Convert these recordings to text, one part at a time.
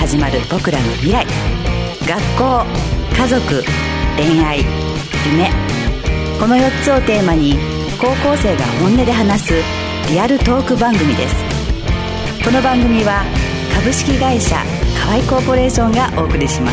始まる僕らの未来。学校、家族、恋愛、夢、この4つをテーマに高校生が本音で話すリアルトーク番組です。この番組は株式会社河合コーポレーションがお送りします。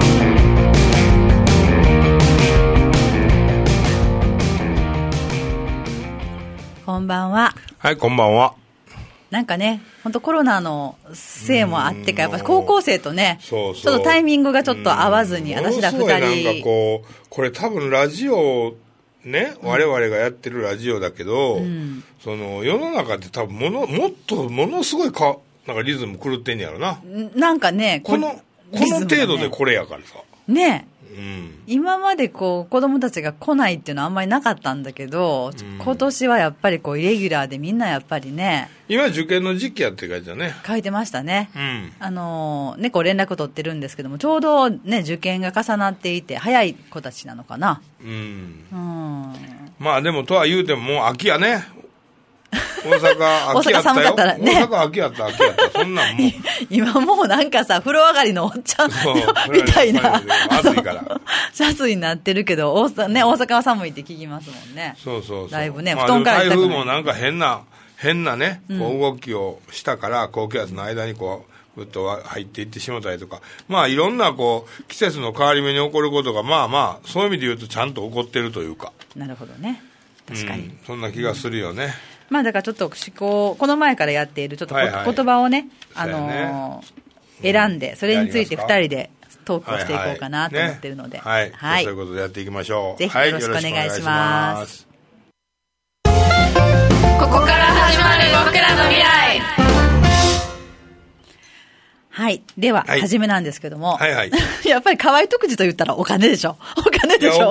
こんばんは。 はい、こんばんは。 なんかね、本当コロナのせいもあってか、やっぱり高校生とね、 そうそう、 ちょっとタイミングがちょっと合わずに、私ら二人。 なんかこれ多分ラジオ、ね、我々がやってるラジオだけど、その世の中って多分ものすごいなんかリズム狂ってんやろな。 なんかね、 この程度でこれやからさ。 ね。今まで子供たちが来ないっていうのはあんまりなかったんだけど、今年はやっぱりイレギュラーでみんなやっぱりね。 今受験の時期やって書いてたね。 書いてましたね。ね、連絡取ってるんですけども、ちょうどね、受験が重なっていて、早い子たちなのかな。 まあでもとは言うてももう秋やね。大阪秋やったよ。 大阪寒かったらね。 大阪秋やった。そんなんもう。 今もうなんかさ、風呂上がりのおっちゃんみたいな。 暑いから。 シャツになってるけど、大阪は寒いって聞きますもんね。 そう。 だいぶね、布団から台風もなんか変なね、動きをしたから、高気圧の間にぐっと入っていってしまったりとか、まあいろんな季節の変わり目に起こることが、まあ、そういう意味で言うとちゃんと起こってるというか。 なるほどね。確かに。 そんな気がするよね。 まあだからちょっとこの前からやっているちょっと言葉をね、選んで、それについて2人でトークをしていこうかなと思ってるので。 はい。そういうことでやっていきましょう。 ぜひよろしくお願いします。 ここから始まる僕らの未来。 はい。では、初めなんですけども。 はい。 やっぱり河合徳次と言ったらお金でしょ。お金でしょ。 お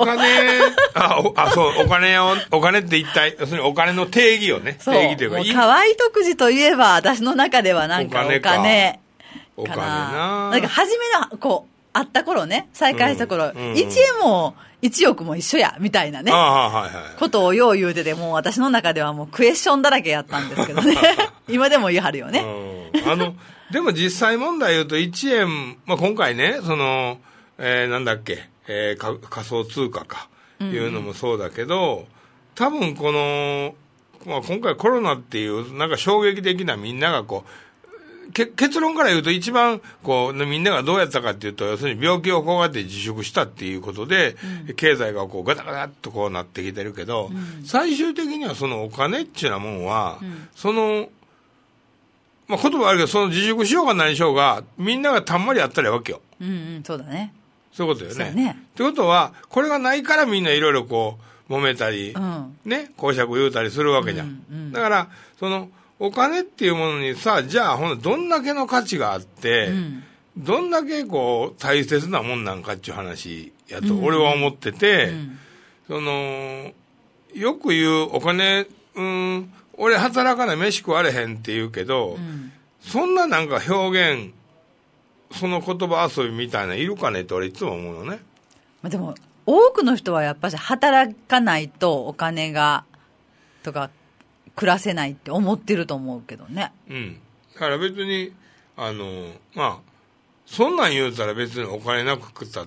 金って一体、要するにお金の定義をね。定義というか。 河合徳次といえば、私の中ではなんかお金かな。なんか初めの、会った頃ね、再会した頃、1円も1億も一緒や、みたいなね。ことをよう言うてて、もう私の中ではもうクエスチョンだらけやったんですけどね。今でも言い張るよね。 でも実際問題言うと1円、まあ、今回ね、なんだっけ、仮想通貨か、いうのもそうだけど、多分まあ、今回コロナっていう、なんか衝撃的なみんなが結論から言うと一番、みんながどうやったかっていうと、要するに病気を怖がって自粛したっていうことで、経済がガタガタっとなってきてるけど、最終的にはそのお金っていうようなもんは、まあ、言葉あるけど、その自粛しようが何しようが、みんながたんまりやったらわけよ。 そうだね。 そういうことよね。ってことは、これがないからみんないろいろ揉めたり、ね、公爵言うたりするわけじゃん。だから、お金っていうものにさ、じゃあ、どんだけの価値があって、どんだけ大切なもんなんかっていう話やと、俺は思ってて、よく言うお金、俺働かない飯食われへんって言うけど、そんななんか表現、その言葉遊びみたいないるかねって俺いつも思うのね。 でも、多くの人はやっぱり働かないとお金が、とか、暮らせないって思ってると思うけどね。 だから別に、まあ、そんなん言うたら別にお金なく食ったって、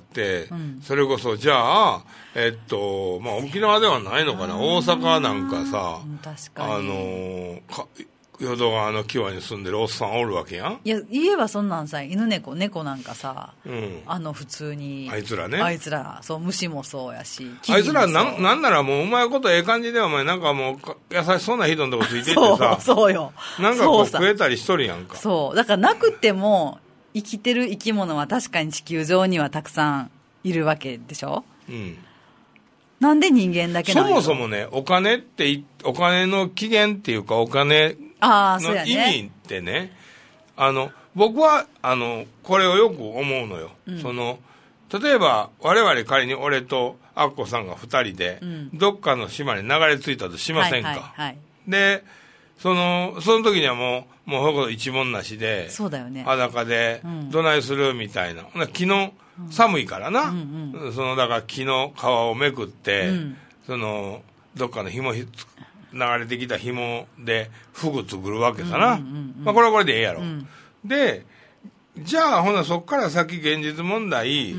それこそ、じゃあ、まあ、沖縄ではないのかな、大阪なんかさ、 確かに。 淀川の際に住んでるおっさんおるわけやん。 いや、言えばそんなんさ、犬猫なんかさ、普通に。 あいつらね。 あいつら、そう、虫もそうやし。 あいつらなんならもううまいことええ感じでお前なんかもう優しそうな人のとこついてってさ。 そうよ。 なんか食えたりしとるやんか。 そう。だからなくても、生きてる生き物は確かに地球上にはたくさんいるわけでしょ。なんで人間だけなの？ そもそもね、お金の起源っていうかお金の意味ってね、僕は、これをよく思うのよ。例えば、我々仮に俺とアッコさんが二人で、どっかの島に流れ着いたとしませんか。で、その時にはもうほど一文なしで、 そうだよね。 裸で、どないするみたいな。昨日、寒いからな。だから木の皮をめくって、どっかの紐流れてきた紐でフグ作るわけさな。まあこれはこれでええやろ。で、 じゃあほなそこから先現実問題、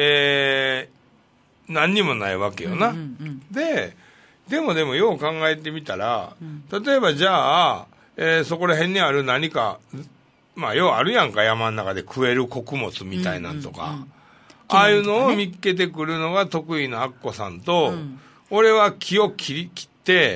何にもないわけよな、でもよう考えてみたら、例えばじゃあ、そこら辺にある何かまあ要はあるやんか、山の中で食える穀物みたいなんとか、ああいうのを見っけてくるのが得意なアッコさんと、俺は木を切って、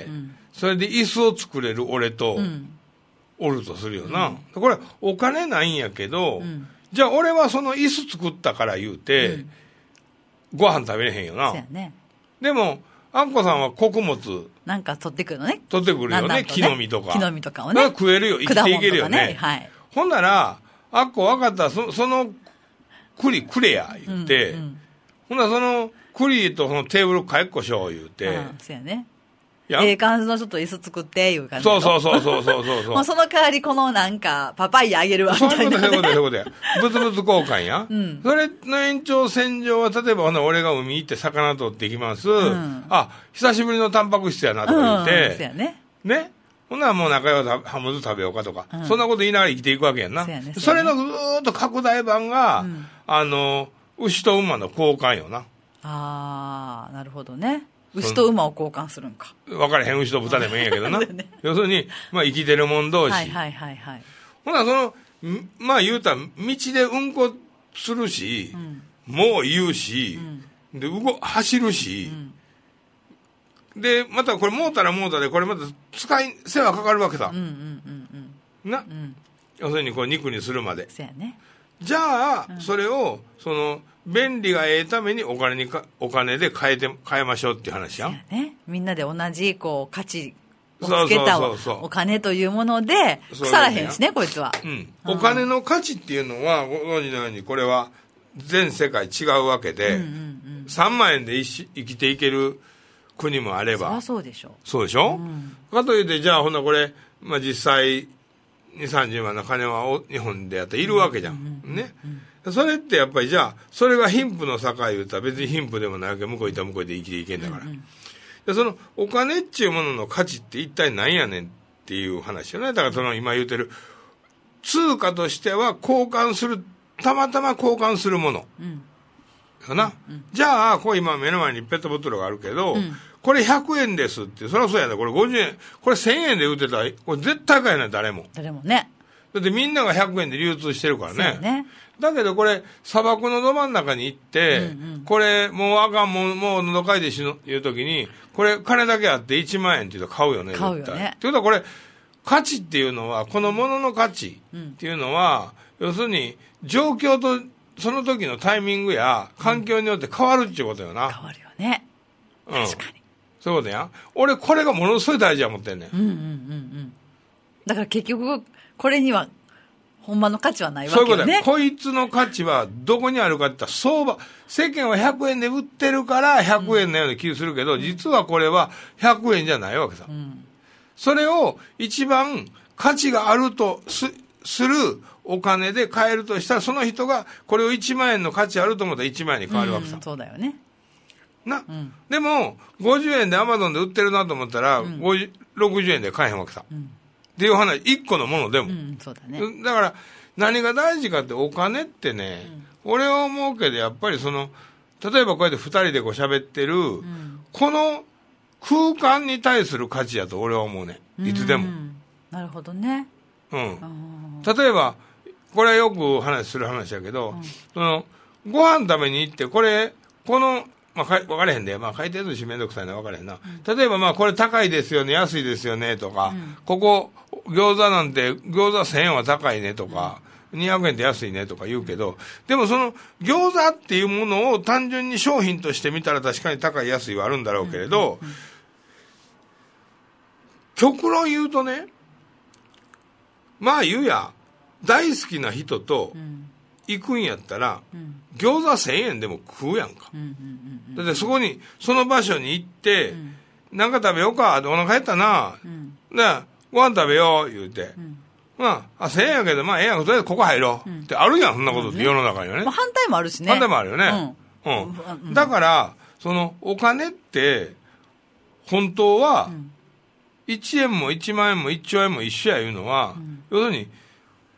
それで椅子を作れる俺と、おるとするよな、これお金ないんやけど、じゃあ俺はその椅子作ったから言うて、ご飯食べれへんよな。 そうやね。 でもアッコさんは穀物なんか取ってくるのね。 取ってくるよね、木の実とか。 木の実とかをね。 食えるよ、生きていけるよね。 はい。 ほんなら、アッコ分かった、その栗くれや、言って、ほんならその栗とそのテーブル買いっこしよう、言うて。 そうやね。感じのちょっと椅子作って、いう感じ。そう。 もうその代わりこのなんか、パパイヤあげるわ、みたいな、ね。 そういうことや。物々交換や。それの延長線上は、例えばほんなら俺が海行って魚取ってきます。久しぶりのタンパク質やな、とか言って。 そうやね。 ね。ほんならもう仲良くハムズ食べようかとか、そんなこと言いながら生きていくわけやんな。それのずーっと拡大版が、牛と馬の交換よな。 なるほどね。牛と馬を交換するんか。 分からへん、牛と豚でもいいんやけどな。要するに、まあ生きてる者同士。ほな、まあ言うたら、道でうんこするし、もう言うし、で、走るし、で、またこれモーターで、これまた世話かかるわけさ。な、要するにこう肉にするまで。 そうやね。 じゃあ、それを、便利がええためにお金で買えましょうっていう話やん。 ね、みんなで同じ価値をつけたお金というもので腐らへんしね、こいつは。 お金の価値っていうのはご存知のようにこれは全世界違うわけで、3万円で生きていける国もあれば。 そうでしょ。 そうでしょ、かといってじゃあほんなこれ、まあ、実際2、30万の金は日本でやったらいるわけじゃん。ね。それってやっぱりじゃあ、それが貧富の差言うたら別に貧富でもないわけ、向こう行ったら向こうで生きていけんだから。でそのお金っていうものの価値って一体何やねんっていう話よね。だから今言うてる、通貨としてはたまたま交換するもの。かな。じゃあ、これ今目の前にペットボトルがあるけど、これ100円ですって、そりゃそうやね。これ50円、これ1000円で売ってたら、これ絶対買えない、誰も。 誰もね。 だってみんなが100円で流通してるからね。 そうね。 だけどこれ、砂漠のど真ん中に行って、これ、もうあかん、もう喉かいて死ぬ、いうときに、これ、金だけあって1万円って言うと買うよね、絶対。 買うよね。 ってことはこれ、価値っていうのは、このものの価値っていうのは、要するに、状況と、その時のタイミングや環境によって変わるっていうことよな。 変わるよね。確かに。 そういうことや。俺、これがものすごい大事や思ってんねん。 だから結局、これには、ほんまの価値はないわけよね。 そういうことや。こいつの価値はどこにあるかって言ったら相場。世間は100円で売ってるから100円のような気がするけど、実はこれは100円じゃないわけさ。それを一番価値があるとするお金で買えるとしたら、その人がこれを1万円の価値あると思ったら1万円に変わるわけさ。 そうだよね。 でも、50円でアマゾンで売ってるなと思ったら、60円で買えへんわけさ。っていう話、1個のものでも。 そうだね。 だから、何が大事かってお金ってね、俺は思うけど、やっぱり例えばこうやって2人でこう喋ってる、この空間に対する価値やと俺は思うね。いつでも。 なるほどね。 例えば、これはよく話する話やけど、ご飯食べに行って、まあ、分かれへんで、まあ、回転寿司めんどくさいのは分かれへんな。例えば、まあ、これ高いですよね、安いですよね、とか、ここ、餃子なんて、餃子1000円は高いね、とか、200円で安いね、とか言うけど、でも餃子っていうものを単純に商品として見たら確かに高い安いはあるんだろうけれど、極論言うとね、まあ言うや、大好きな人と行くんやったら、餃子1000円でも食うやんか。だってその場所に行って、なんか食べようか、お腹減ったな、ご飯食べよう、言うて。まあ、1000円やけど、まあ、ええやん、とりあえずここ入ろう。ってあるやん、そんなことって世の中にはね。 反対もあるしね。 反対もあるよね。だから、お金って、本当は、1円も1万円も1兆円も一緒やいうのは、要するに、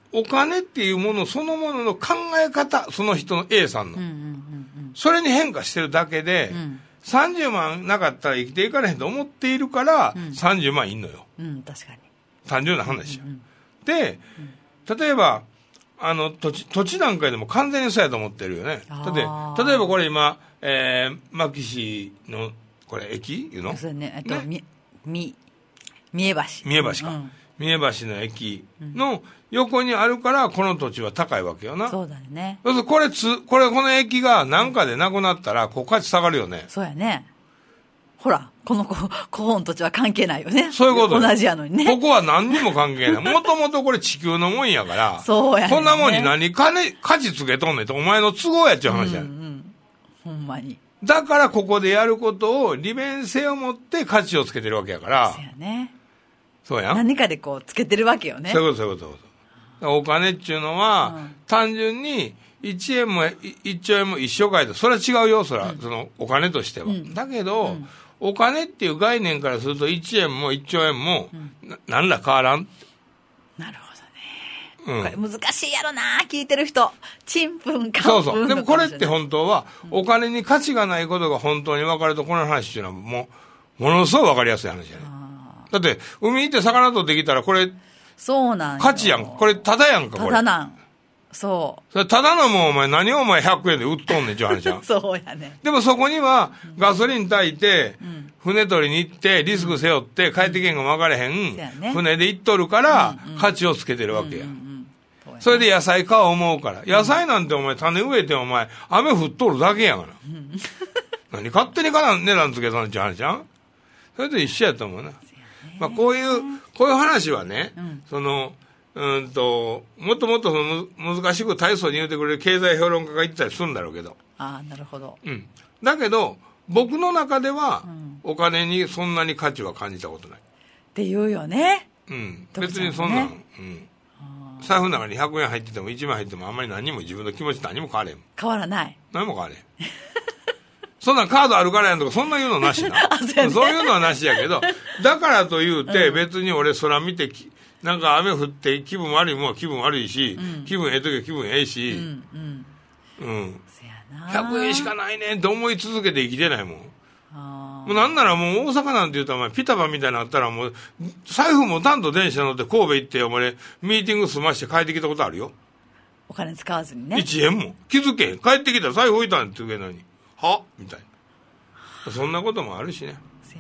お金っていうものそのものの考え方、その人の A さんの、それに変化してるだけで、30万なかったら生きていかれへんと思っているから、30万いんのよ。確かに。単純な話や。で、例えば、土地なんかでも完全にそうやと思ってるよね。例えばこれ今、牧市の、これ駅いうの？ そうね。三重橋。 三重橋か。三重橋の駅の横にあるから、この土地は高いわけよな。 そうだね。 この駅が何かでなくなったら、ここ価値下がるよね。 そうやね。ほら、ここの土地は関係ないよね。 そういうこと同じやのにね。 ここは何にも関係ない。もともとこれ地球のもんやから。 そうやね。 こんなもんに価値つけとんねんと、お前の都合やっちゅう話やねん。 ほんまに。 だからここでやることを利便性を持って価値をつけてるわけやから。 そうやね。 そうやん。 何かでこうつけてるわけよね。 そういうことお金っていうのは、単純に1円も1兆円も一緒かいと、それは違うよ、そのお金としては。だけど、お金っていう概念からすると1円も1兆円も何ら変わらん。 なるほどね。これ難しいやろな、聞いてる人。ちんぷんかんぷん。 そう。でもこれって本当は、お金に価値がないことが本当に分かると、この話っていうのはものすごい分かりやすい話やね。だって、海行って魚取ってきたら、これ、 そうなん価値やん。これ、ただやんか、これ。 ただなん。そう。 それただのもん、お前、何をお前100円で売っとんねん、ちゅう話やん。 そうやね。 でもそこには、ガソリン炊いて、船取りに行って、リスク背負って、帰ってけんが分かれへん、船で行っとるから、価値をつけてるわけや。それで野菜買おう思うから。野菜なんてお前、種植えてお前、雨降っとるだけやから。何勝手に値段つけたんちゅう話やん。それと一緒やと思うな。まあ、こういう話はね、もっともっと難しく大層に言うてくれる経済評論家が言ってたりするんだろうけど。 ああ、なるほど。 だけど、僕の中では、お金にそんなに価値は感じたことない。 って言うよね。 別にそんな財布の中に100円入ってても1万入ってもあんまり何も自分の気持ち何も変われん。 変わらない。 何も変われん。そんなカードあるからやんとか、そんな言うのなしな。そういうのはなしやけど、だからと言うて、別に俺空見て、なんか雨降って気分悪いもんは気分悪いし、気分ええ時は気分ええし、100円しかないねんって思い続けて生きてないもん。もうなんならもう大阪なんて言うと、ピタパみたいになったらもう、財布もたんと電車乗って神戸行って、俺、ミーティング済まして帰ってきたことあるよ。 お金使わずにね。 1円も。気づけへん。帰ってきたら財布置いたんって言うけどに。はみたいな。そんなこともあるしね。 せや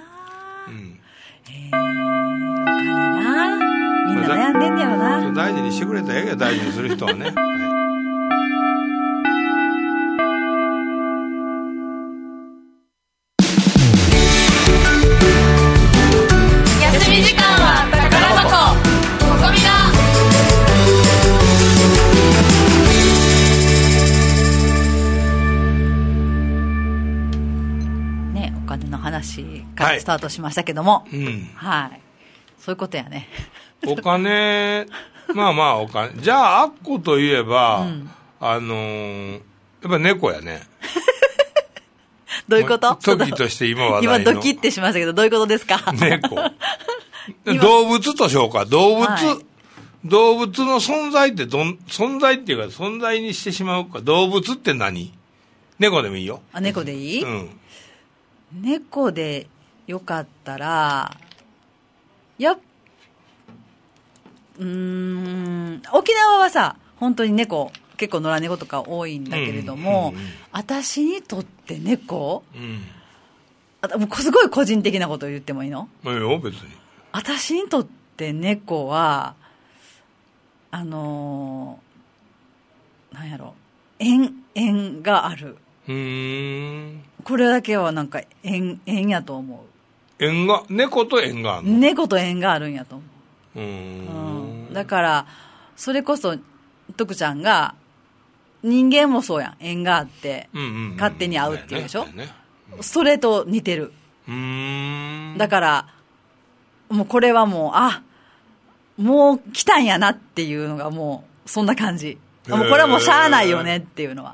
な。お金な。みんな悩んでんねやろな。 大事にしてくれたらええや、大事にする人はね。 休み時間は宝箱ここみな。 お金の話からスタートしましたけども、そういうことやね。 お金、まあお金。じゃあ、アッコといえば、やっぱ猫やね。 どういうこと？ 時として今話題の。 今ドキッてしましたけど、どういうことですか？ 猫。動物としようか。動物の存在って存在っていうか、存在にしてしまうか。動物って何？猫でもいいよ。 あ、猫でいい？猫でよかったら、沖縄はさ、本当に猫、結構野良猫とか多いんだけれども、私にとって猫、もうすごい個人的なことを言ってもいいの？ いいよ、別に。 私にとって猫は、なんやろ、縁がある。これだけはなんか縁やと思う。 猫と縁があるの？ 猫と縁があるんやと思う。だから、それこそ、徳ちゃんが、人間もそうやん。縁があって、勝手に会うっていうでしょ？それと似てる。だから、もうこれはもう、もう来たんやなっていうのがもう、そんな感じ。もうこれはもうしゃあないよねっていうのは。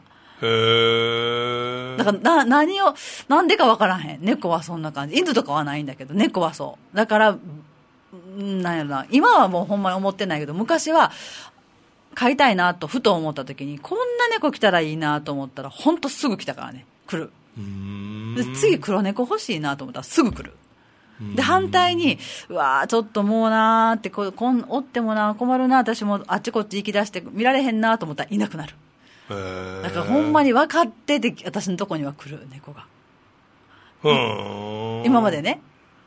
だからなんでかわからへん。猫はそんな感じ。犬とかはないんだけど、猫はそう。だから、なんやろな。今はもうほんまに思ってないけど、昔は、 飼いたいなとふと思った時に、こんな猫来たらいいなと思ったら、ほんとすぐ来たからね、来る。で次黒猫欲しいなと思ったらすぐ来る。で反対に、うわーちょっともうなーっておってもな困るな、私もあっちこっち行き出して見られへんなと思ったらいなくなる。だからほんまに分かってて私のとこには来る猫が、今までね、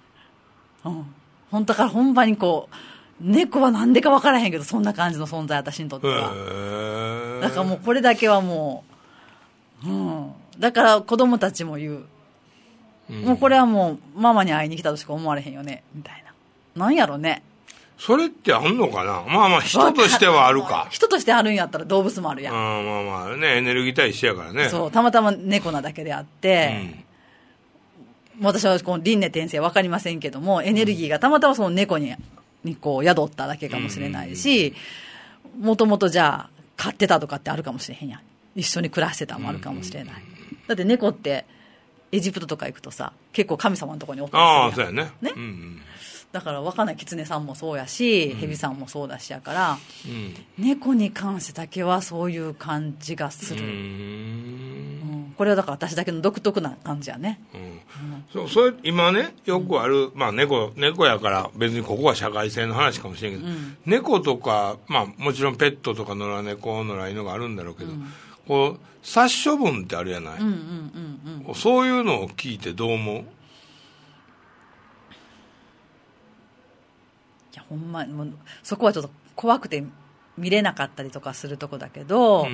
本当からほんまにこう猫はなんでか分からへんけどそんな感じの存在、私にとっては。だからもうこれだけはもう、だから子供たちも言う、もうこれはもうママに会いに来たとしか思われへんよねみたいな。なんやろね、 それってあんのかな。まあまあ人としてはあるか。 人としてあるんやったら動物もあるやん。 まあまあね、エネルギー体質やからね。 そう、たまたま猫なだけであって、私はこの輪廻転生わかりませんけども、エネルギーがたまたまその猫にこう宿っただけかもしれないし、もともとじゃあ飼ってたとかってあるかもしれへんやん。一緒に暮らしてたもあるかもしれない。だって猫ってエジプトとか行くとさ、結構神様のところにおったりするやん。 そうやね。 だから分かんない、狐さんもそうやし、蛇さんもそうだしやから、猫に関してだけはそういう感じがする。これはだから私だけの独特な感じやね。 それ今ねよくある、まあ猫やから別にここは社会性の話かもしれんけど、猫とか、まあもちろんペットとか野良猫野良犬があるんだろうけど、こう殺処分ってあるやない、そういうのを聞いてどう思う？いやほんまもうそこはちょっと怖くて見れなかったりとかするとこだけど、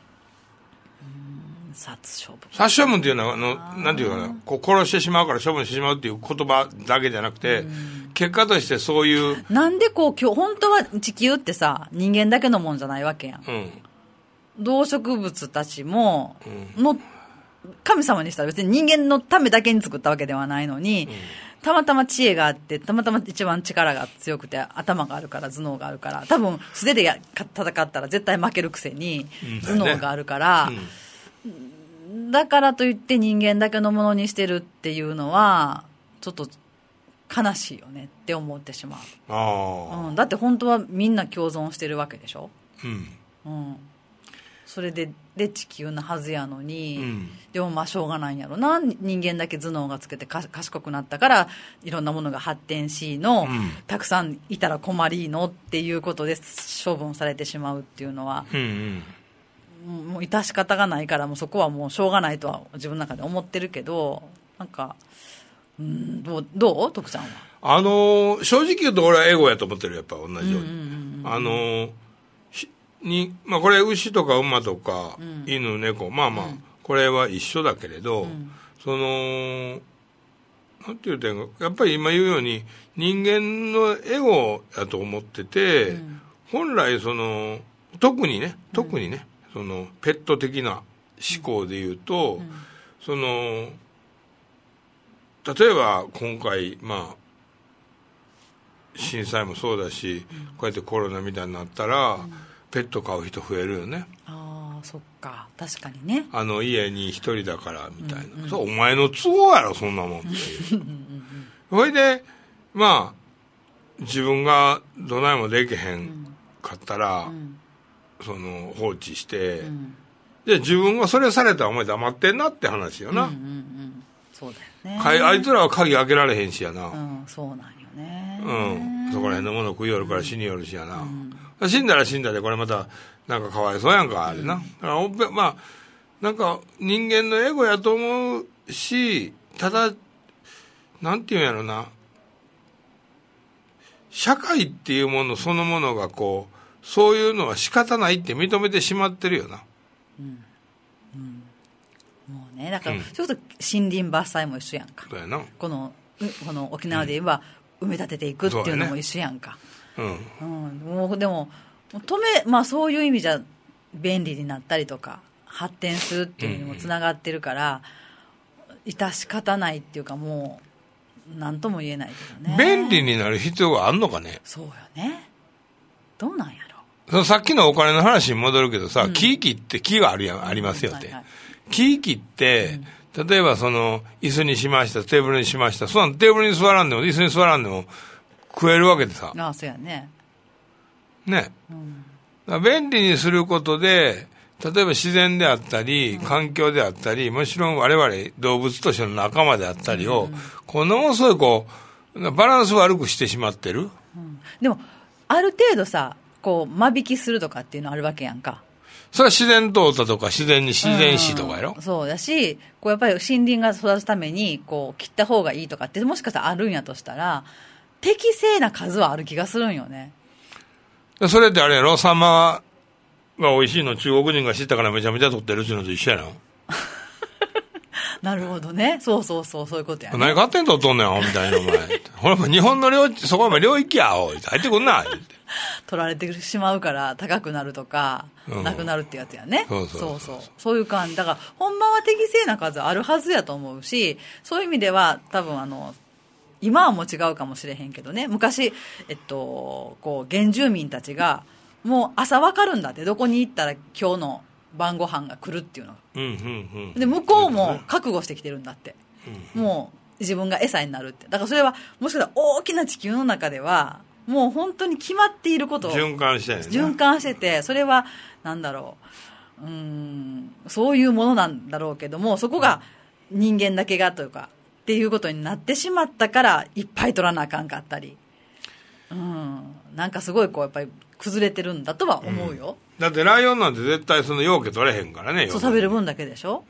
殺処分っていうのはなんていうかな、こう殺してしまうから処分してしまうっていう言葉だけじゃなくて、結果としてそういうなんでこう本当は地球ってさ人間だけのもんじゃないわけやん、動植物たちも、神様にしたら別に人間のためだけに作ったわけではないのに、たまたま知恵があってたまたま一番力が強くて頭があるから頭脳があるから、多分素手で戦ったら絶対負けるくせに頭脳があるから、だからといって人間だけのものにしてるっていうのはちょっと悲しいよねって思ってしまう。だって本当はみんな共存してるわけでしょ。それで地球のはずやのに、でもまあしょうがないんやろな、人間だけ頭脳がつけて賢くなったからいろんなものが発展しの、たくさんいたら困りのっていうことで処分されてしまうっていうのは、もう致し方がないから、もうそこはもうしょうがないとは自分の中で思ってるけど、なんかどう徳ちゃんは。 正直言うと俺はエゴやと思ってる、やっぱ同じように。まあ、これ牛とか馬とか、犬猫まあまあ、これは一緒だけれど、なんて言うてんか、やっぱり今言うように人間のエゴやと思ってて、本来特にねそのペット的な思考で言うと、例えば今回まあ震災もそうだし、こうやってコロナみたいになったら、ペット飼う人増えるよね。 そっか、確かにね。 家に一人だからみたいな、そうお前の都合やろそんなもんっていうそれでまあ自分がどないもできへんかったら、放置して、で自分がそれされたらお前黙ってんなって話よな。 そうだよね。 あいつらは鍵開けられへんしやな。 そうなんよね。 そこら辺のもの食いよるから死によるしやな。死んだら死んだでこれまたなんかかわいそうやんかあれな。だからまあなんか人間のエゴやと思うし、ただなんていうんやろな、社会っていうものそのものがこうそういうのは仕方ないって認めてしまってるよな。 もうね、だからちょっと森林伐採も一緒やんか。 そうやな。 この沖縄で言えば埋め立てていくっていうのも一緒やんか。でもまあそういう意味じゃ便利になったりとか発展するっていうのにもつながってるから、致し方ないっていうか、もう何とも言えないけどね。 便利になる必要があんのかね。 そうよね。どうなんやろ。さっきのお金の話に戻るけどさ、木切って木がありますよって。木切って、例えば椅子にしました、テーブルにしました、そんなテーブルに座らんでも椅子に座らんでも食えるわけでさ。 そうやね。 ね。 便利にすることで、例えば自然であったり、環境であったり、もちろん我々動物としての仲間であったりを、ものすごいこう、バランス悪くしてしまってる。 でも、ある程度さ、こう、間引きするとかっていうのあるわけやんか。 それは自然淘汰とか自然死とかやろ、 そうだし、こうやっぱり森林が育つために、こう、切った方がいいとかって、もしかしたらあるんやとしたら、適正な数はある気がするんよね。 それってあれやろ、サンマが美味しいの中国人が知ったからめちゃめちゃ取ってるっていうのと一緒やな。 なるほどね。そういうことやね。 何勝手に取っとんねん、みたいなお前。ほら、日本のそこは領域や、おい。入ってくんな、 取られてしまうから高くなるとか、なくなるってやつやね。そういう感じ。だから、本番は適正な数あるはずやと思うし、そういう意味では、多分今はもう違うかもしれへんけどね、昔、こう、原住民たちが、もう朝分かるんだって、どこに行ったら今日の晩ご飯が来るっていうのが。で、向こうも覚悟してきてるんだって。もう自分が餌になるって。だからそれは、もしかしたら大きな地球の中では、もう本当に決まっていることを。 循環してね。 循環してて、それは、なんだろう。そういうものなんだろうけども、そこが人間だけがというか、っていうことになってしまったから、いっぱい取らなあかんかったり。なんかすごいこう、やっぱり崩れてるんだとは思うよ。 だってライオンなんて絶対その養鶏取れへんからね。 そう、食べる分だけでしょ。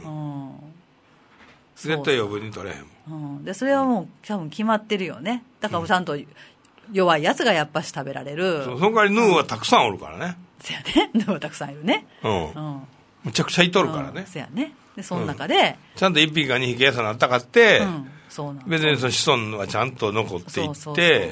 絶対余分に取れへんもん。で、それはもう多分決まってるよね。だからちゃんと弱いやつがやっぱし食べられる。 その代わりヌーはたくさんおるからね。 そやね。ヌーはたくさんいるね。 むちゃくちゃいとるからね。 そやね。で、その中で。 ちゃんと1匹か2匹餌になったかって、別にその子孫はちゃんと残っていって、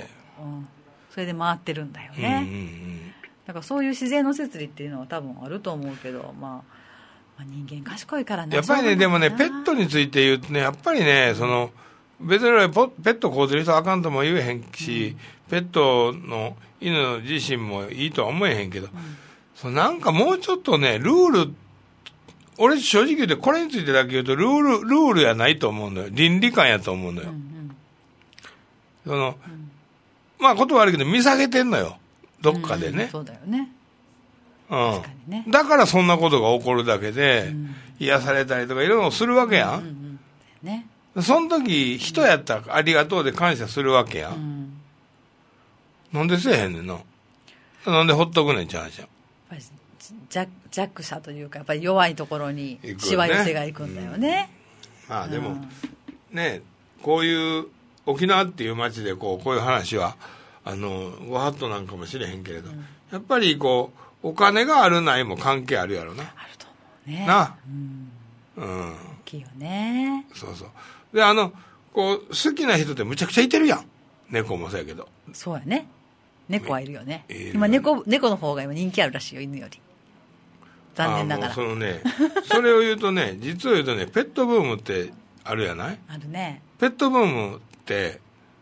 それで回ってるんだよね。だからそういう自然の摂理っていうのは多分あると思うけど、まあ人間賢いからね。 やっぱりね、でもね、ペットについて言うとね、やっぱりね、別にペット飼うてる人はあかんとも言えへんし、ペットの犬自身もいいとは思えへんけど、なんかもうちょっとね、ルール、俺正直言うてこれについてだけ言うとルールやないと思うのよ。倫理観やと思うのよ。まあ言葉悪いけど見下げてんのよ。どっかでね。 そうだよね。 確かにね。だからそんなことが起こるだけで、癒されたりとかいろいろするわけやん。 ね。 その時、人やったらありがとうで感謝するわけやん。なんでせえへんねんな。なんでほっとくねんちゃうじゃん。 弱者というか、やっぱり弱いところにしわ寄せがいくんだよね。 まあでも、ね、こういう沖縄っていう街でこういう話は、ご法度なんかもしれへんけれど、やっぱりお金があるないも関係あるやろな。あると思うね。な。 大きいよね。 そう。で、好きな人ってむちゃくちゃいてるやん。猫もそうやけど。 そうやね。猫はいるよね。今猫の方が今人気あるらしいよ、犬より。残念ながら。 それを言うとね、実を言うとね、ペットブームってあるやない？ あるね。 ペットブームって、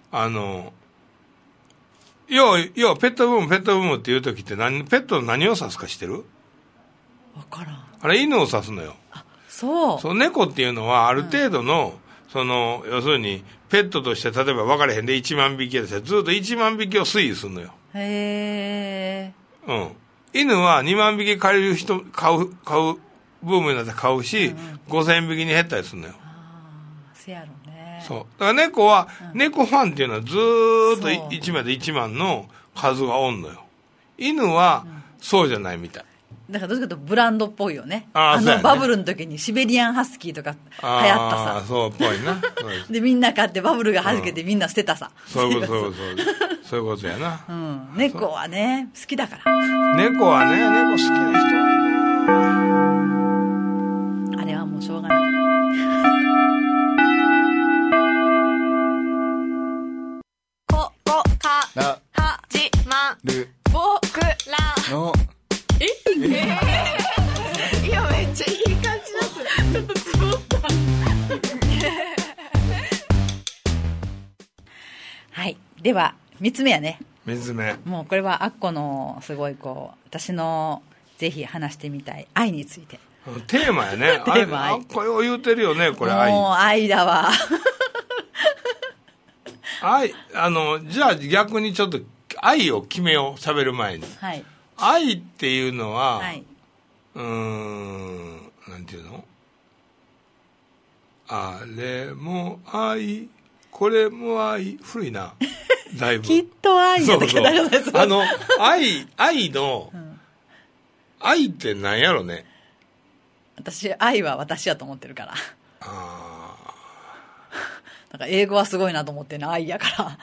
要はペットブームっていう時ってペットの何を指すか知ってる？ わからん。 あれ犬を指すのよ。 あ、そう。 猫っていうのはある程度の、要するに、ペットとして、例えば分かれへんで1万匹やったらずっと1万匹を推移するのよ。 へー。犬は2万匹買うブームになったら買うし、5000匹に減ったりするのよ。 せやろね。 そう。だから猫は、猫ファンっていうのはずーっと1万で1万の数がおんのよ。犬は、そうじゃないみたい。 だからどっちかというとブランドっぽいよね。 ね、 バブルの時にシベリアンハスキーとか流行ったさ。 そうっぽいな。 で、みんな買ってバブルが弾けてみんな捨てたさ。 そういうことやな。 猫はね、好きだから。 猫はね、猫好きな人はいいな。 あれはもうしょうがない。 ここから始まる僕らのいやめっちゃいい感じだった。ちょっとつぼったはい。では3つ目やね。 3つ目。 もうこれはアッコのすごい私のぜひ話してみたい愛について。 テーマやね。 テーマ愛。 あこれを言うてるよね、これ愛。 もう愛だわ。 愛、じゃあ逆にちょっと愛を決めよう、喋る前に。 はい。 愛っていうのは、 はい、 なんていうの、あれも愛、これも愛、古いな、だいぶ。 きっと愛やったっけ、大丈夫です。 愛の、愛って何やろね。 私、愛は私やと思ってるから。なんか英語はすごいなと思ってるの、愛やから。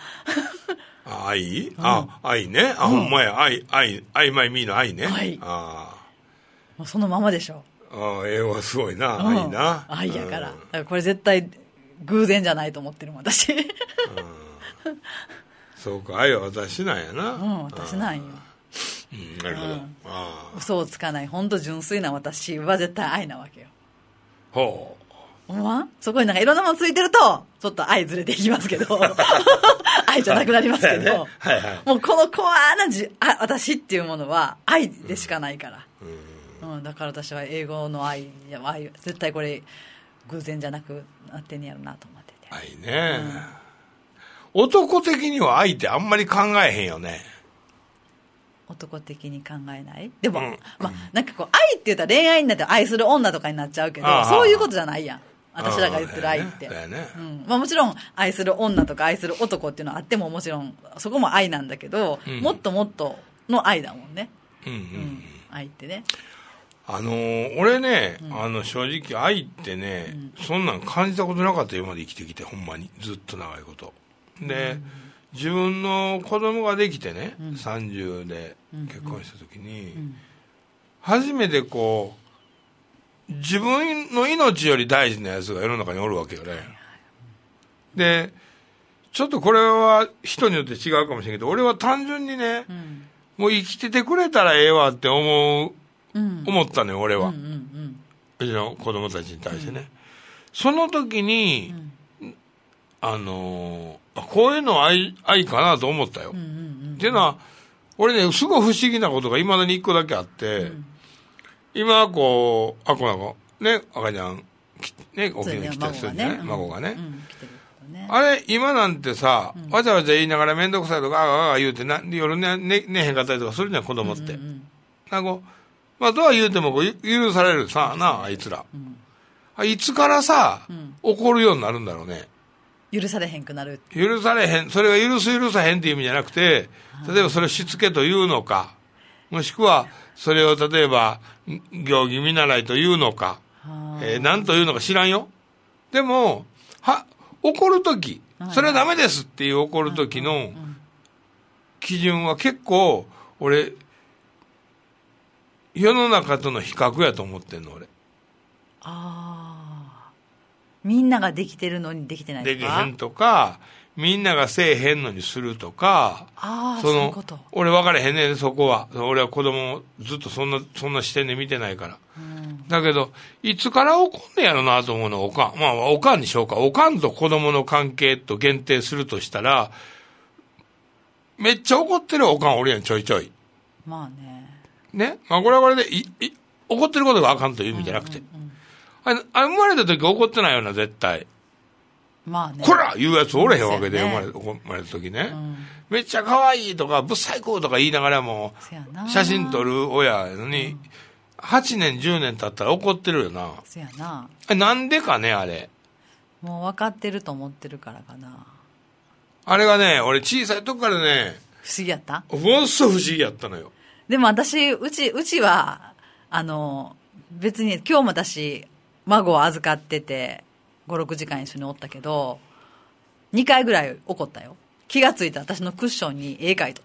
愛、愛ね。ほんまや。愛、マイミーの愛ね。 はい。もうそのままでしょ。 英語はすごいな。愛な。 愛やから。だからこれ絶対偶然じゃないと思ってるもん、私。 そうか、愛は私なんやな。 私なんよ。 なるほど。 嘘をつかない、本当純粋な私は絶対愛なわけよ。 ほう。 そこになんかいろんなものついてるとちょっと愛ずれていきますけど愛じゃなくなりますけど、はいはい、もうこのコアな私っていうものは愛でしかないから、だから私は英語の愛絶対これ偶然じゃなくなってんやろなと思ってて。 愛ね、男的には愛ってあんまり考えへんよね。 男的に考えない。でも、なんかこう愛って言ったら恋愛になって愛する女とかになっちゃうけど、そういうことじゃないやん、私らが言ってる愛って。もちろん愛する女とか愛する男っていうのはあってももちろんそこも愛なんだけど、もっともっとの愛だもんね。愛ってね。 俺ね、正直愛ってね、そんなん感じたことなかったよ、今まで生きてきて、ほんまにずっと長いことで、自分の子供ができてね、30で結婚した時に、初めてこう自分の命より大事なやつが世の中におるわけよね。でちょっとこれは人によって違うかもしれないけど、俺は単純にね、もう生きててくれたらええわって思ったのよ、俺は。うちの子供たちに対してね。その時に、こういうのは愛かなと思ったよ。っていうのは、俺ね、すごい不思議なことがいまだに一個だけあって、今、こう、赤ちゃん、ね、お気に来たりするじゃない、孫がね。あれ、今なんてさ、わちゃわちゃ言いながらめんどくさいとか、言うて夜寝へんかったりとかするじゃん、子供って。とは言うても許されるさ、あいつら。いつからさ、怒るようになるんだろうね。 許されへんくなる。 許されへん。それが許さへんっていう意味じゃなくて、例えばそれをしつけというのか、もしくはそれを例えば行儀見習いというのか、何というのか知らんよ。でも怒るとき、それはダメですっていう怒るときの基準は結構俺世の中との比較やと思ってんの、俺。 みんなができてるのにできてないとか、 できへんとか、みんながせえへんのにするとか、 そういうこと。 俺分かれへんねん、そこは。俺は子供ずっとそんな視点で見てないから。だけど、いつから怒んねやろなと思うのはおかん。おかんにしようか。おかんと子供の関係と限定するとしたら、めっちゃ怒ってるおかんおるやん、ちょいちょい。ね。これはこれで、怒ってることがあかんという意味じゃなくて。生まれた時怒ってないよな、絶対。こら言うやつおれへんわけで、生まれた時ね。めっちゃ可愛いとか、ぶっ最高とか言いながらも、写真撮る親やのに、8年、10年経ったら怒ってるよな。なんでかね、あれ。 もう分かってると思ってるからかな。 あれがね、俺小さい時からね、 不思議やった？ ものすごい不思議やったのよ。 でも私、うちは、別に今日も私、孫を預かってて、5、6時間一緒におったけど、2回ぐらい怒ったよ。気がついた私のクッションに絵描いとった。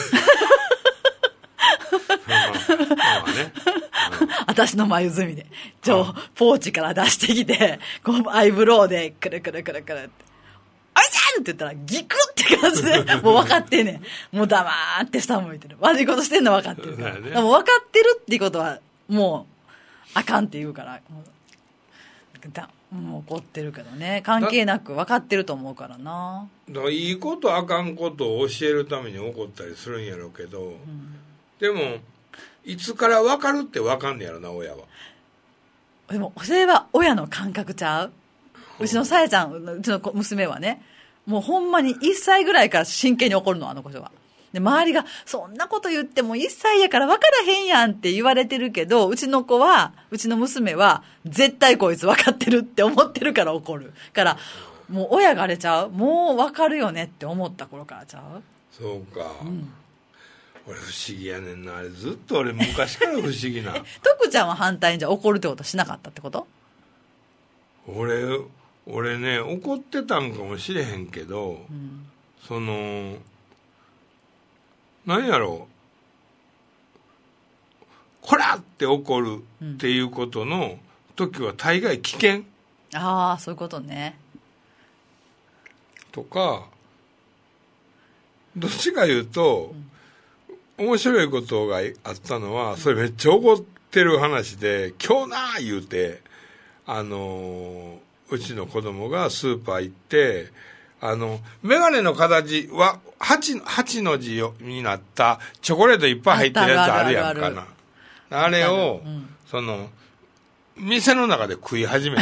私の眉墨で、ポーチから出してきて、アイブロウで、くるくるくるくるって。あいちゃんって言ったら、ギクって感じで、もう分かってんねん。もう黙って下向いてる。悪いことしてんの分かってるから。でも分かってるっていうことは、もう、あかんって言うから、もう怒ってるけどね。関係なく分かってると思うからな。 だからいいことあかんことを教えるために怒ったりするんやろうけど、でもいつから分かるって分かんねやろな、親は。 でもそれは親の感覚ちゃう？うちのさやちゃん、うちの娘はね、もうほんまに1歳ぐらいから真剣に怒るの、あの子は。 で、周りが、そんなこと言っても1歳やから分からへんやんって言われてるけど、うちの娘は、絶対こいつ分かってるって思ってるから怒る。から、もう親があれちゃう？もう分かるよねって思った頃からちゃう？ そうか。俺不思議やねんな。あれずっと俺昔から不思議な。 徳ちゃんは反対にじゃあ怒るってことしなかったってこと？ 俺ね、怒ってたんかもしれへんけど、何やろう、こらって怒るっていうことの時は大概危険、 ああ、そういうことね。 とか、どっちか言うと、面白いことがあったのは、それめっちゃ怒ってる話で、今日なー言うて、うちの子供がスーパー行って、メガネの形は8の字になったチョコレートいっぱい入ってるやつあるやんかな。あれを、店の中で食い始めた。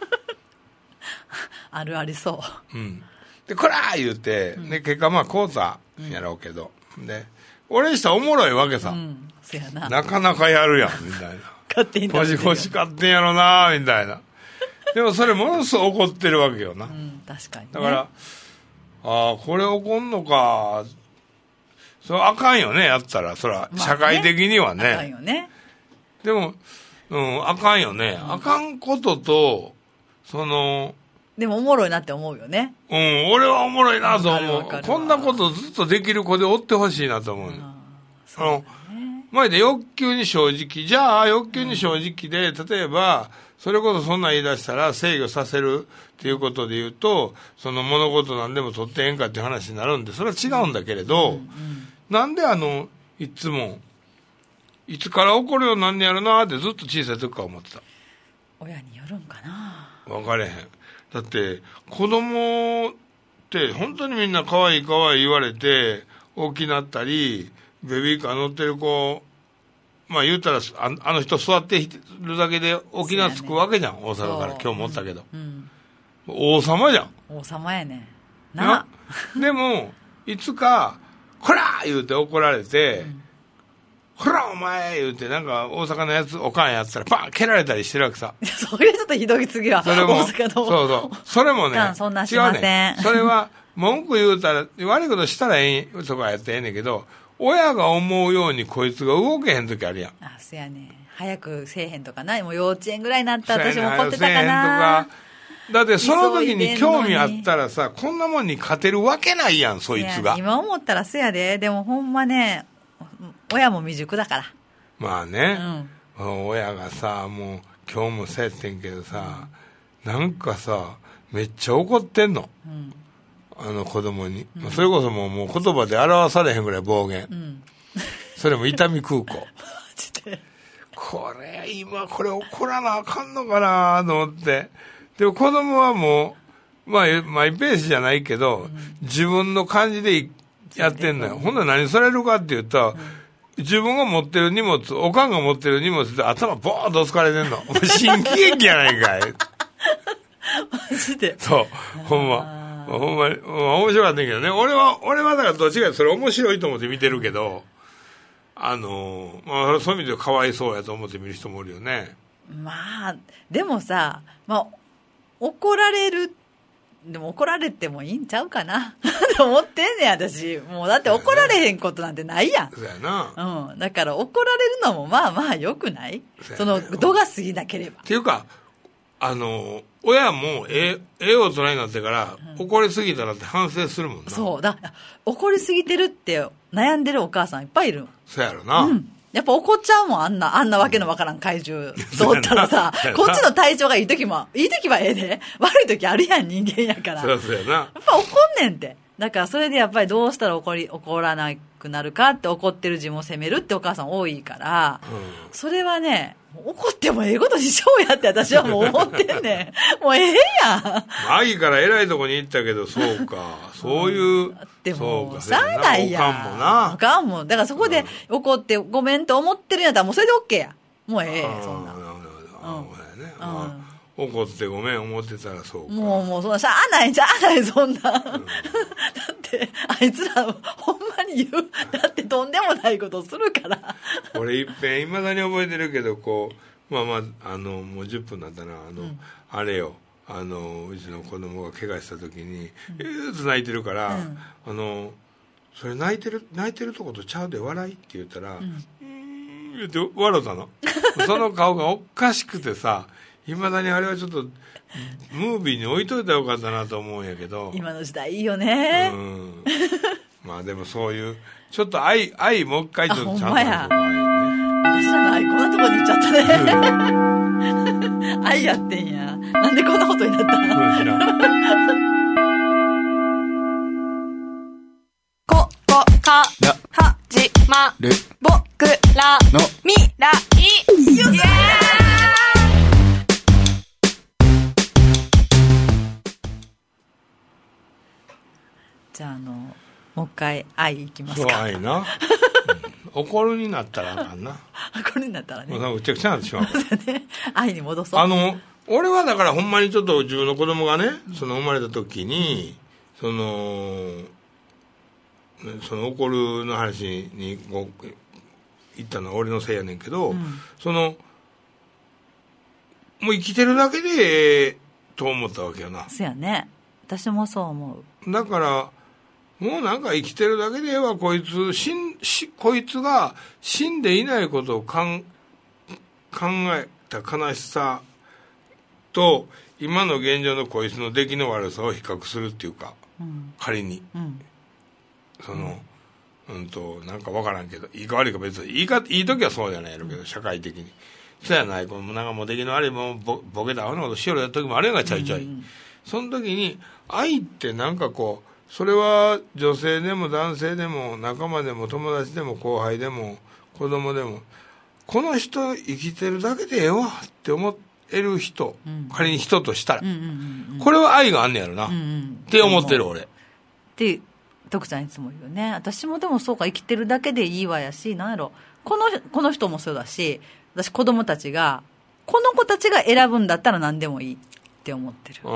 あるありそう。 で、こらー言うて、で、結果こうたんやろうけど。で、俺にしたらおもろいわけさ。 そやな。 なかなかやるやん、みたいな。 勝手に欲しかってんやろなみたいな。でもそれものすごく怒ってるわけよな。 確かに、ね。 だから、これ怒んのか、それあかんよね、やったら。そら、社会的にはね。 あかんよね。 でも、あかんよね。あかんことと、 でもおもろいなって思うよね。 俺はおもろいなと思う。こんなことずっとできる子でおってほしいなと思う。前で欲求に正直、じゃあ欲求に正直で、例えば、それこそそんなん言い出したら制御させるっていうことで言うと、その物事なんでも取ってええんかっていう話になるんで、それは違うんだけれど、なんでいつも、いつから怒るようになんねやろなってずっと小さい時から思ってた。 親によるんかな。 分かれへん。だって、子供って本当にみんな可愛い可愛い言われて、大きなったり、ベビーカー乗ってる子、言うたら、あの人座ってるだけで沖縄着くわけじゃん、大阪から今日もおったけど。王様じゃん。 王様やね。 でも、いつか、こらー言うて怒られて、ほらお前言うて、なんか大阪のやつ、おかんやったら、バン蹴られたりしてるわけさ。 それちょっとひどい次は。 それも、 大阪の。 そう。それもね、 そんなしません。 違うね。それは、文句言うたら、悪いことしたらええとかやってええねんけど、親が思うようにこいつが動けへん時あるやん。 そやね。早くせえへんとかな。もう幼稚園ぐらいになったら私も怒ってたかな。 だってその時に興味あったらさ、こんなもんに勝てるわけないやん、そいつが。 今思ったらそやで。でもほんまね、親も未熟だから。 まあね、親がさ、もう今日もそうやってんけどさ、なんかさ、めっちゃ怒ってんの。子供に。それこそもう言葉で表されへんぐらい暴言。それも伊丹空港。マジで。 これ怒らなあかんのかなと思って。でも子供はもう、マイペースじゃないけど、自分の感じでやってんのよ。ほんなら何されるかって言ったら、自分が持ってる荷物、おかんが持ってる荷物で頭ボーンと疲れてんの。もう新喜劇やないかい。 マジで。 そう、ほんまに、面白かったんけどね。俺はだからどっちかそれ面白いと思って見てるけど、そういう意味でかわいそうやと思って見る人もおるよね。 でもさ、怒られる、でも怒られてもいいんちゃうかなと思ってんねん、私。もうだって怒られへんことなんてないやん。 そうやな。 だから怒られるのも良くない？度が過ぎなければ。 っていうか、親も大人になってから、怒りすぎたらって反省するもんな。 そう。怒りすぎてるって悩んでるお母さんいっぱいいる。 そうやろな。 やっぱ怒っちゃうもん、あんなわけのわからん怪獣通ったらさ、こっちの体調がいい時はええで、悪い時あるやん、人間やから。 そうやな。 やっぱ怒んねんって。だからそれでやっぱりどうしたら怒らなくなるかって怒ってる自分を責めるってお母さん多いから、それはね、怒ってもええことにしようやって私はもう思ってんねん。もうええやん。 マギから偉いとこに行ったけど、そうか。そういう。 でも、しゃあないやん。 おかんもな。 おかんも。だからそこで怒ってごめんと思ってるんやったらもうそれで OK や。もうええ、そんな。 怒ってごめん思ってたらそうか。 もうそんな、しゃあない、そんな。だって、あいつら、ほんま言うだってとんでもないことするから俺いっぺんいまだに覚えてるけどこうもう10分だったなあれようちの子供が怪我した時にずっと泣いてるから、それ泣いてるとことちゃうで笑いって言ったら言って笑ったのその顔がおかしくてさいまだにあれはちょっとムービーに置いといたらよかったなと思うんやけど今の時代いいよねまあでもそういうちょっと愛もう一回ちょっとちゃんと私らの愛こんなとこに行っちゃったね愛やってんやなんでこんなことになったのここから始まる僕らの未来よっしゃじゃあもう一回愛いきますか。 そう愛な、怒るになったらあかんな怒るになったらねもうちゃくちゃになってしまうね、愛に戻そう。 俺はだからほんまにちょっと自分の子供がねその生まれた時にその怒るの話に行ったのは俺のせいやねんけど、もう生きてるだけでと思ったわけよな。 そうやね、私もそう思う。だからもうなんか生きてるだけではこいつが死んでいないことを考えた悲しさと今の現状のこいつの出来の悪さを比較するっていうか、仮に、なんか分からんけどいいか悪いか別にいい時はそうじゃないやろうけど、社会的にそうやないなんかもう出来の悪いもんボケたアホなことしよるやった時もあるやんかちょいちょい、その時に愛ってなんかこうそれは女性でも男性でも仲間でも友達でも後輩でも子供でもこの人生きてるだけでええわって思える人、仮に人としたら、これは愛があんねやろな、って思ってる俺って徳ちゃんいつも言うね。私もでもそうか生きてるだけでいいわやしなんやろこの人もそうだし私子供たちがこの子たちが選ぶんだったら何でもいいって思ってる。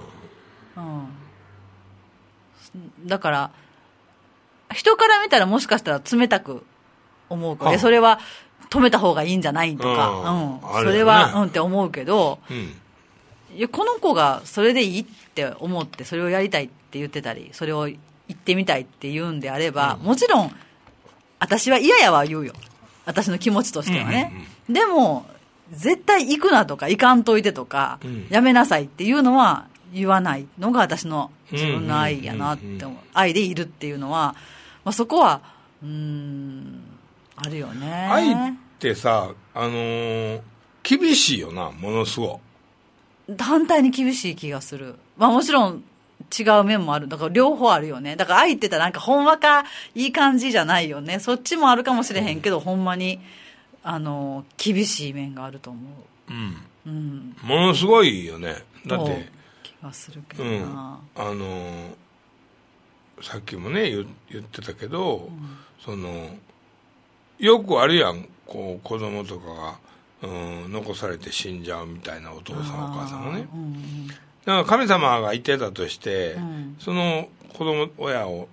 だから人から見たらもしかしたら冷たく思うから、それは止めた方がいいんじゃないとか、それは、って思うけど、いやこの子がそれでいいって思ってそれをやりたいって言ってたりそれを言ってみたいって言うんであれば、もちろん私は嫌やは言うよ、私の気持ちとしてはね、でも絶対行くなとか行かんといてとか、やめなさいっていうのは言わないのが私の自分の愛やなって思う、愛でいるっていうのは、そこはあるよね。 愛ってさ厳しいよな、ものすごい反対に厳しい気がする。もちろん違う面もある。だから両方あるよね。だから愛って言ったらなんかほんわかいい感じじゃないよね。そっちもあるかもしれへんけど、ほんまに厳しい面があると思う。 ものすごいよね。だって気がするけどな。 さっきもね言ってたけど、よくあるやんこう子供とかが、残されて死んじゃうみたいなお父さんお母さんがね、だから神様がいてたとして、その子供親を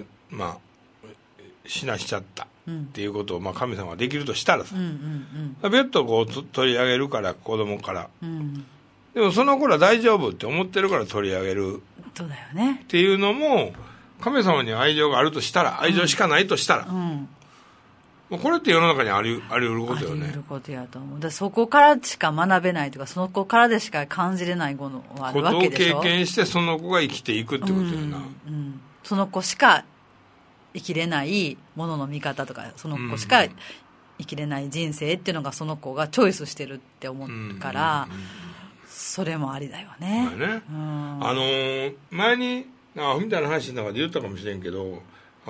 死なしちゃったっていうことを、神様ができるとしたらさ、別途こう取り上げるから子供から、でもその頃は大丈夫って思ってるから取り上げるそうだよねっていうのも神様に愛情があるとしたら、愛情しかないとしたら、これって世の中にあり得ることよね。 あり得ることやと思う。そこからしか学べないとか、その子からでしか感じれないものはあるわけでしょ。 ことを経験してその子が生きていくってことやな。 その子しか生きれないものの見方とか、その子しか生きれない人生っていうのがその子がチョイスしてるって思うから、それもありだよね。前にみたいな話の中で言ったかもしれんけど、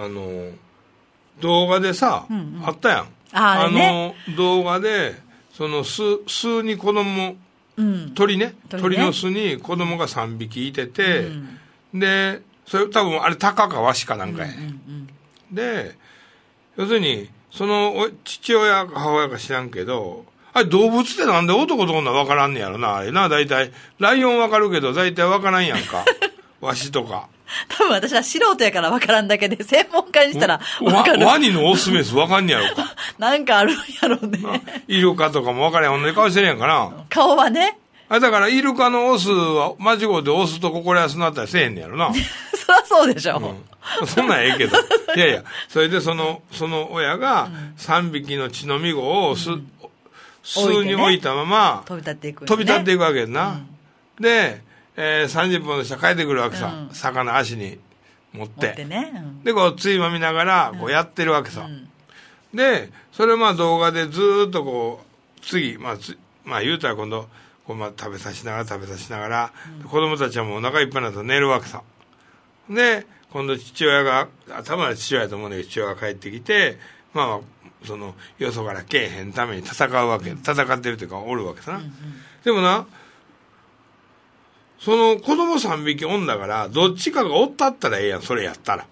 動画でさ、あったやん。動画でその巣に子供、鳥の巣に子供が3匹いてて、でそれ多分あれタカかワシかなんかやね、で要するにその父親か母親か知らんけど、あれ動物ってなんで男と女分からんねやろな、あれな。大体ライオン分かるけど大体分からんやんかワシとか多分私は素人やから分からんだけで、専門家にしたら分かる。 ワニのオスメス分かんねやろか。 なんかあるんやろうね。 イルカとかも分からん。同じ顔してるやんかな。 顔はね。 だからイルカのオスは間違うてオスと心安になったりせえへんねやろな。 そりゃそうでしょ。 そんなんええけど。いやいや、それでその親が3匹の血のみ子を巣に置いたまま、 飛び立っていく、 飛び立っていくわけやな。で、30分の下帰ってくるわけさ。魚足に持って。で、こう、ついまみながら、こうやってるわけさ。で、それまあ動画でずーっとこう、次、まあ言うたら今度、こうまあ食べさしながら、子供たちはもうお腹いっぱいになると寝るわけさ。で、今度父親が、多分父親やと思うんだけど、父親が帰ってきて、まあ、よそからけえへんために戦うわけ。戦ってるというか、おるわけさな。でもな、その子供3匹おんだから、どっちかがおったったらええやん、それやったら。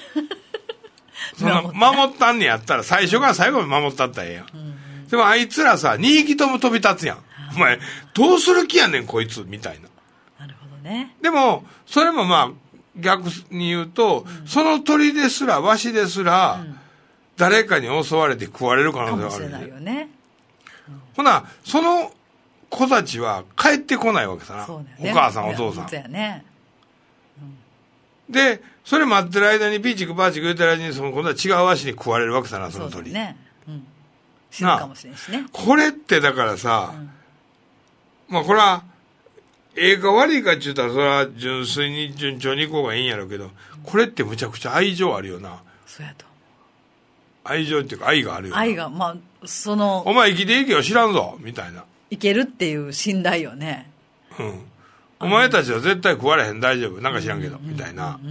守ったんねやったら、最初から最後まで守ったったらええやん。でもあいつらさ、2匹とも飛び立つやん。お前、どうする気やねん、こいつ、みたいな。 なるほどね。でも、それもまあ、逆に言うと、その鳥ですら、ワシですら、誰かに襲われて食われる可能性がある。 かもしれないよね。 ほな、その子たちは帰ってこないわけさな。そうだよね、お母さん、お父さん。 そうやね。 で、それ待ってる間に、ピーチクパーチク言ってる間に、今度は違うワシに食われるわけさな、その鳥。 そうね。死ぬかもしれんしね。 これってだからさ、まあこれは、ええか悪いかって言ったら、それは純粋に順調にいこうがいいんやろうけど、これってむちゃくちゃ愛情あるよな。 そうやと。 愛情っていうか愛があるよな。 愛が、まあ、 お前生きていけよ知らんぞみたいな。 いけるっていう信頼よね。 お前たちは絶対食われへん、大丈夫。なんか知らんけど、みたいな。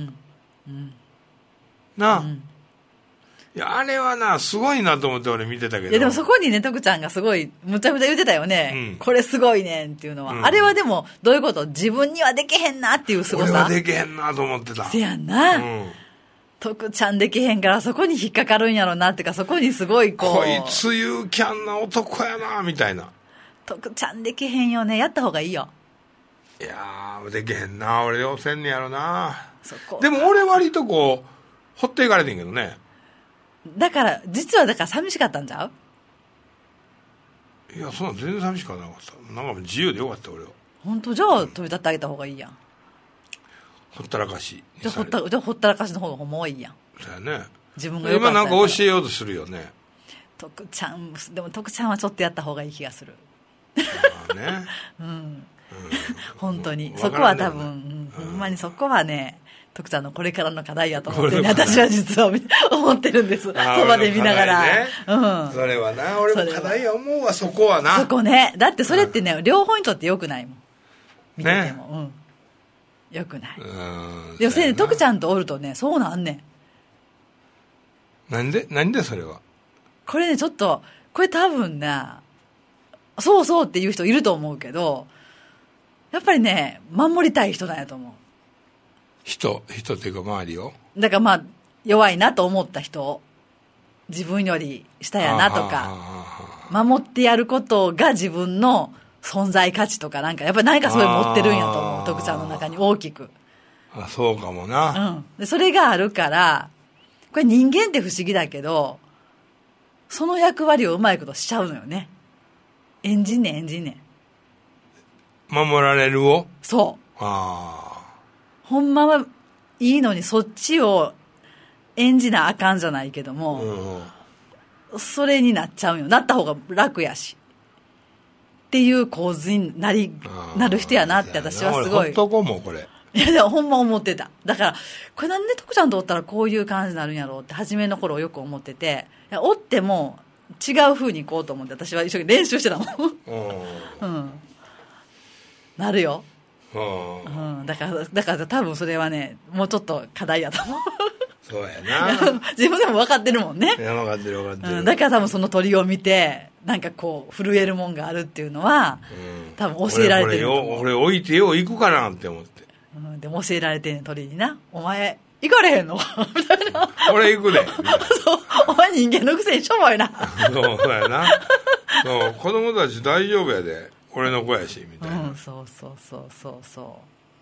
なあ。いや、あれはな、すごいなと思って俺見てたけど。 いや、でもそこにね、徳ちゃんがすごい、むちゃむちゃ言ってたよね。これすごいねんっていうのは。あれはでも、どういうこと？自分にはできへんなっていうすごさ。 俺はできへんなと思ってた。 せやんな。徳ちゃんできへんからそこに引っかかるんやろなってか、そこにすごいこいつ勇気あんな男やなみたいな。 徳ちゃんできへんよね。やった方がいいよ。 いやー、できへんな。俺よせんねやろな。でも俺割とこう、ほっていかれてんけどね。 だから、実はだから寂しかったんちゃう？いや、そんな全然寂しくなかった。なんか自由でよかった、俺は。 本当？じゃあ、飛び立ってあげた方がいいやん。 ほったらかし。 じゃあほったらかしの方がほんまはいいやん。 そうやね。 自分がよかった今なんか教えようとするよね。 徳ちゃん、でも徳ちゃんはちょっとやった方がいい気がする。 ね。 本当に。そこは多分、ほんまにそこはね、徳ちゃんのこれからの課題やと思ってね、私は実は思ってるんです。そばで見ながら。 それはな、俺も課題や思うわ、そこはな。 そこね。だってそれってね、両方にとって良くないもん。見てても。良くない。でもせいで、徳ちゃんとおるとね、そうなんねん。なんでそれは。 これね、ちょっと、これ多分ね、そうそうっていう人いると思うけど、やっぱりね、守りたい人なんやと思う。 人っていうか周りを。 だからまあ、弱いなと思った人、自分より下やなとか、守ってやることが自分の存在価値とかなんか、やっぱり何かそういうの持ってるんやと思う。徳ちゃんの中に大きく。 そうかもな。 でそれがあるから、これ人間って不思議だけど、その役割をうまいことしちゃうのよね。演じんねん。 守られるを？ そう。ほんまはいいのにそっちを演じなあかんじゃないけども、それになっちゃうよ。なった方が楽やし。っていう構図になる人やなって私はすごい。 ほっとこうもこれ。 いや、でもほんま思ってた。だから、これなんで徳ちゃんとおったらこういう感じになるんやろうって初めの頃よく思ってて、おっても違う風に行こうと思って私は一生懸命練習してたもん。なるよ。だから多分それはね、もうちょっと課題やと思う。 そうやな。 自分でも分かってるもんね。 いや、分かってる。 だから多分その鳥を見て、なんかこう、震えるもんがあるっていうのは、多分教えられてる。 俺置いてよ、行くかなって思って。 でも教えられてんねん、鳥にな。お前、行かれへんのみたいな。 俺行くで。 そう。お前人間のくせにしょぼいな。 そうやな。そう、子供たち大丈夫やで。俺の子やし、みたいな。 そう。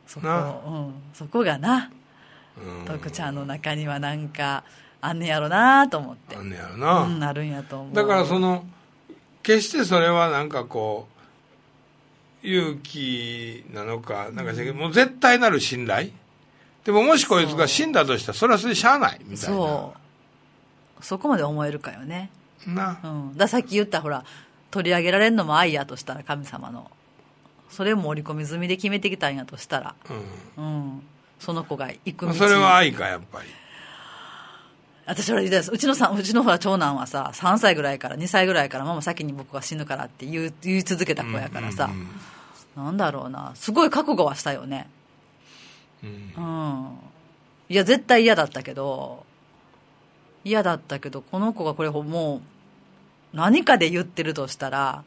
そこがな、徳ちゃんの中にはなんかあんねやろなと思って。 あんねやろな。 あるんやと思う。 だから決してそれはなんかこう、勇気なのか、なんかもう絶対なる信頼。でももしこいつが死んだとしたら、それはそれでしゃあないみたいな。 そこまで思えるかよね。 な。 ださっき言ったほら、取り上げられるのも愛やとしたら、神様の。それも織り込み済みで決めてきたんやとしたら。その子が行く道。 それは愛か、やっぱり。 私はうちのほら長男はさ、3歳ぐらいから、2歳ぐらいから、ママ先に僕が死ぬからって言い続けた子やからさ、なんだろうな、すごい覚悟はしたよね。いや、絶対嫌だったけど、この子がこれもう、何かで言ってるとしたら、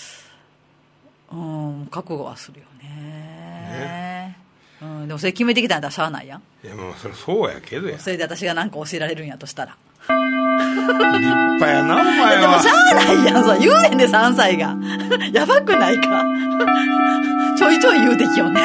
覚悟はするよね。でもそれ決めてきたんやったらしゃあないやん。 いや、もうそれそうやけどや。 それで私が何か教えられるんやとしたら。 立派やな、お前は。 でもしゃあないやん、そう言うねんで、3歳が。やばくないか。ちょいちょい言うてきよね。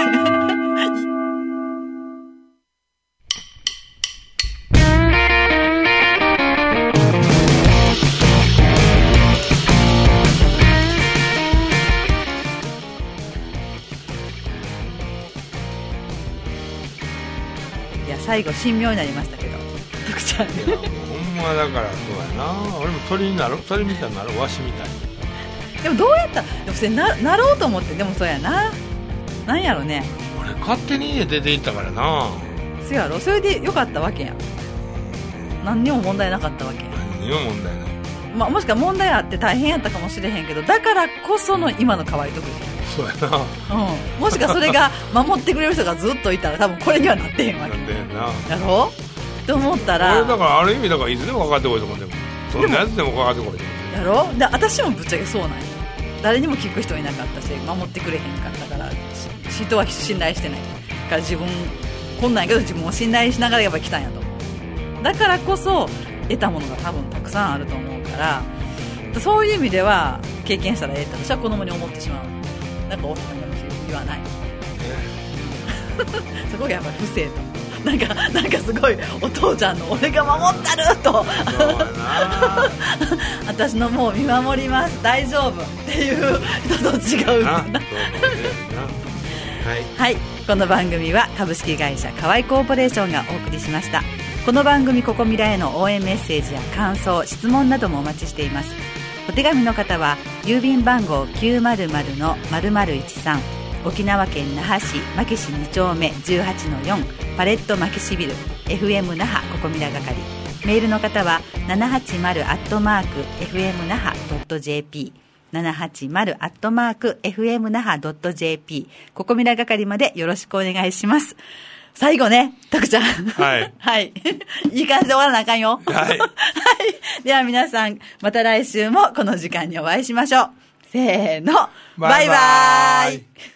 最後神妙になりましたけど、徳ちゃん。 ほんまだからそうやな。俺も鳥みたいになる、わしみたいに。 でもどうやったら、でもそれ なろうと思って、でもそうやな。なんやろね。 俺勝手に家出て行ったからな。 そうやろ、それでよかったわけやん。何にも問題なかったわけやん。 何にも問題ない。 もしか問題あって大変やったかもしれへんけど、だからこその今の可愛いとこそうやな。 もしかそれが守ってくれる人がずっといたら多分これにはなってへんわけ。 なんでんな。 やろと思ったら。 俺だからある意味だからいつでもかかってこいと思っても。どんなやつでもかかってこいと思って。 やろで、私もぶっちゃけそうなんや。誰にも聞く人いなかったし、守ってくれへんかったから、人は信頼してない。だから自分、こんなんやけど自分を信頼しながらやっぱ来たんやと思う。だからこそ得たものが多分たくさんあると思うから、そういう意味では経験したらって私は子供に思ってしまう。なんか言わない。そこがやっぱり不正と。なんかすごいお父ちゃんの俺が守ったると私のもう見守ります大丈夫っていう人と違うはい、この番組は株式会社河合コーポレーションがお送りしました。この番組ここみらへの応援メッセージや感想質問などもお待ちしています。お手紙の方は郵便番号 900-0013 沖縄県那覇市牧志2丁目 18-4 パレット牧志ビル FM 那覇ここみら係。メールの方は 780@fmnaha.jp 780@fmnaha.jp ここみら係までよろしくお願いします。最後ね、徳ちゃん。 はい。 はい。いい感じで終わらなあかんよ。 はい。 はい。では皆さん、また来週もこの時間にお会いしましょう。せーの。バイバーイ。